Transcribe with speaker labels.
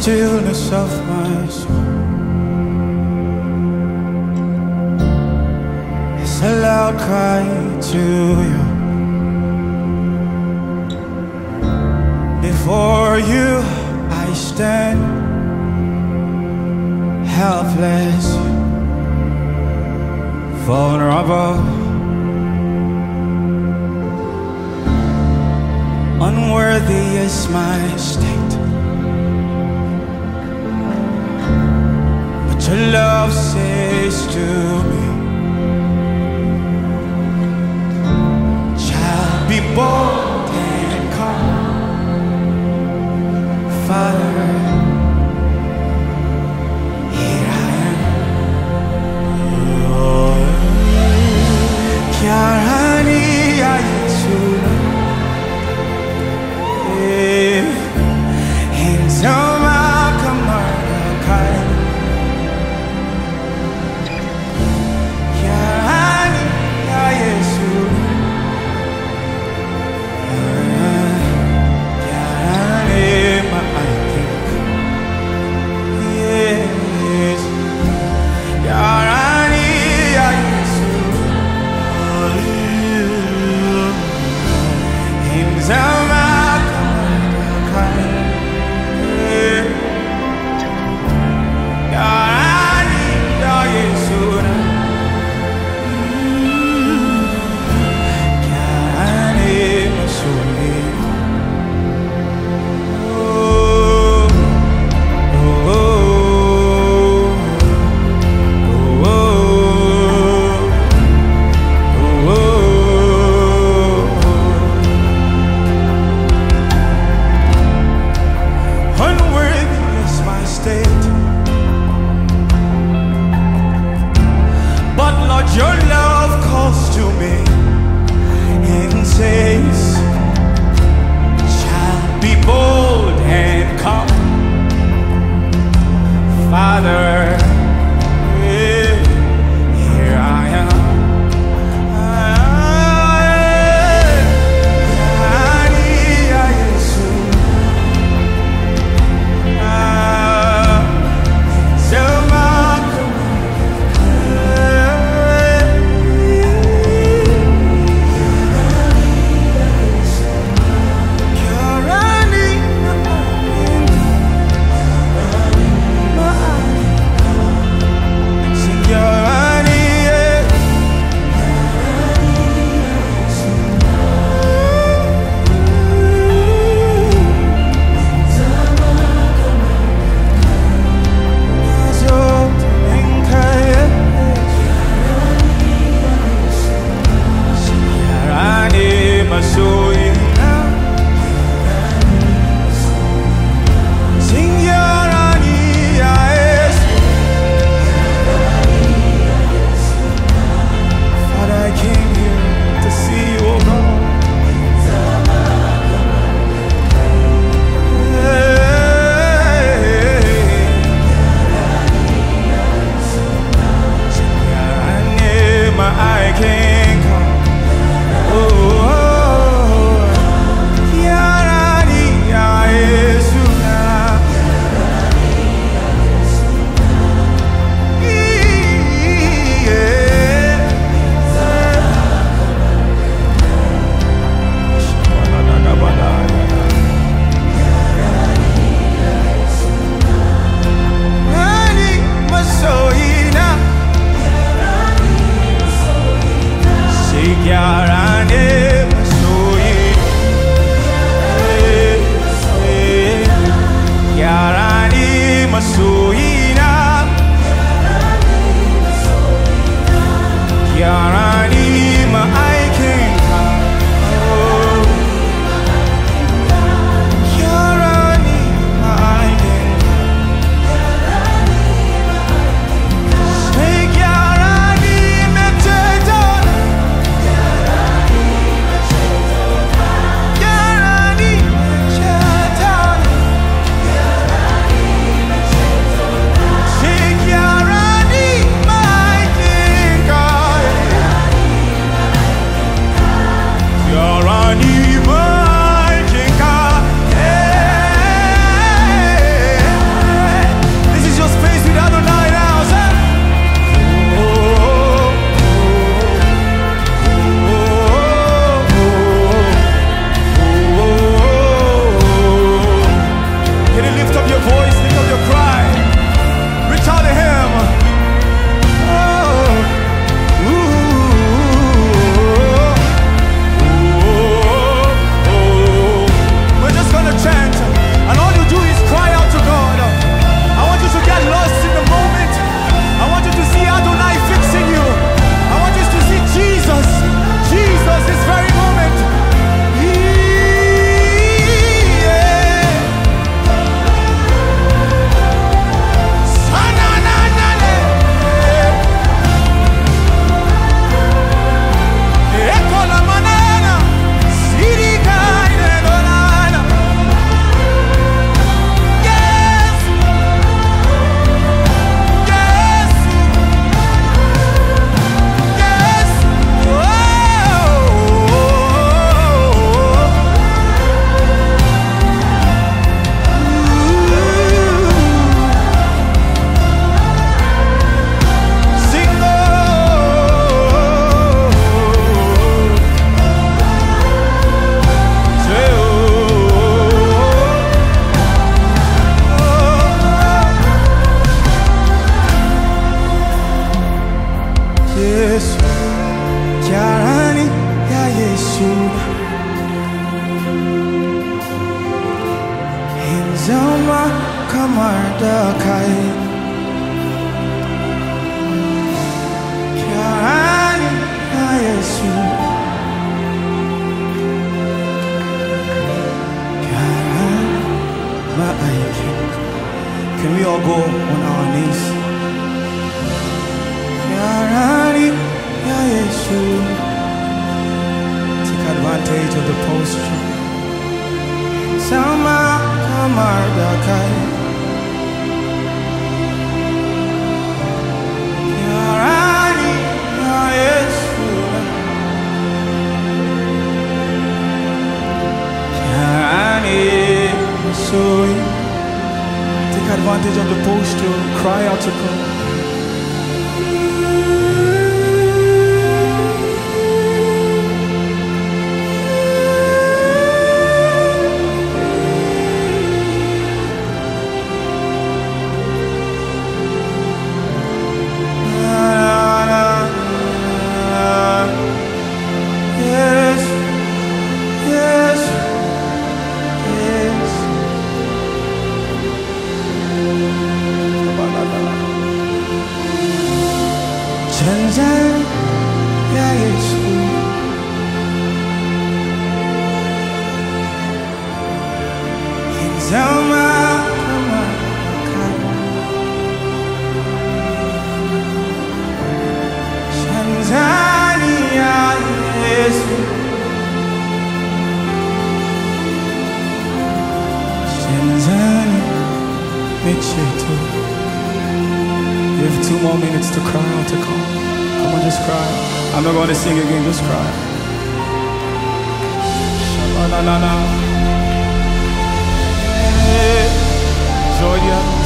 Speaker 1: stillness of my soul. It's a loud cry to you. Before you I stand, helpless, vulnerable, unworthy is my state, but your love says to me, child, be bold and come, Father, here I am. Chiarani aiutuna, insomma kamara kai. Chiarani aiutuna, chiarani ma aikin. Yes, chiarani aiutuna, insomma kamara kai. Chiarani aiutuna, chiarani ma soli. Unworthy is my state, but Lord, your love calls to me and says, child, be bold and come, Father, here I am. Mardakai Kyarani Yesu Kyarani Ma'aiki. Can we all go on our knees? Kyarani Yesu. Take advantage of the posture. Sama Mardakai Kyarani Yesu Kyarani Yesu. Take advantage of the posture. Cry out to God. Tanzania Yesu Inzama kama Tanzania Yesu Tanzania Michetu. You have 2 more minutes to cry out to God. Come on, just cry. I'm not going to sing again, just cry. Joy,